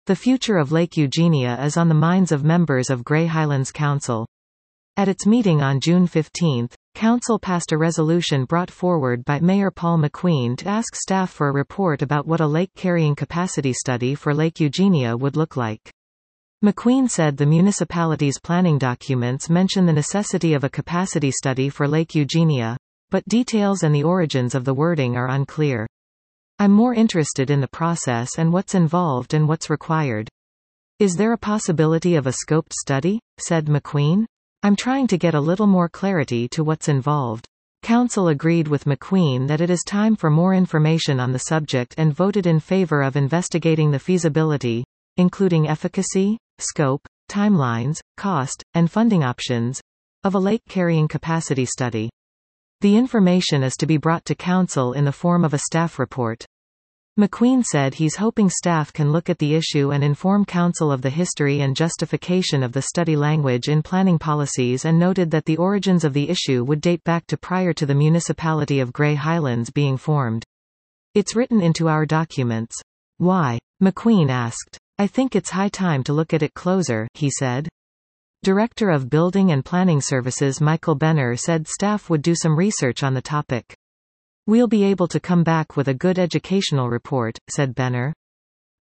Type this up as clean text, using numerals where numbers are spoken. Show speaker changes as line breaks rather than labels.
The future of Lake Eugenia is on the minds of members of Grey Highlands Council. At its meeting on June 15, Council passed a resolution brought forward by Mayor Paul McQueen to ask staff for a report about what a lake carrying capacity study for Lake Eugenia would look like. McQueen said the municipality's planning documents mention the necessity of a capacity study for Lake Eugenia, but details and the origins of the wording are unclear. I'm more interested in the process and what's involved and what's required. Is there a possibility of a scoped study? Said McQueen. I'm trying to get a little more clarity to what's involved. Council agreed with McQueen that it is time for more information on the subject and voted in favor of investigating the feasibility, including efficacy, scope, timelines, cost, and funding options, of a lake carrying capacity study. The information is to be brought to Council in the form of a staff report. McQueen said he's hoping staff can look at the issue and inform Council of the history and justification of the study language in planning policies, and noted that the origins of the issue would date back to prior to the municipality of Grey Highlands being formed. It's written into our documents. Why? McQueen asked. I think it's high time to look at it closer, he said. Director of Building and Planning Services Michael Benner said staff would do some research on the topic. We'll be able to come back with a good educational report, said Benner.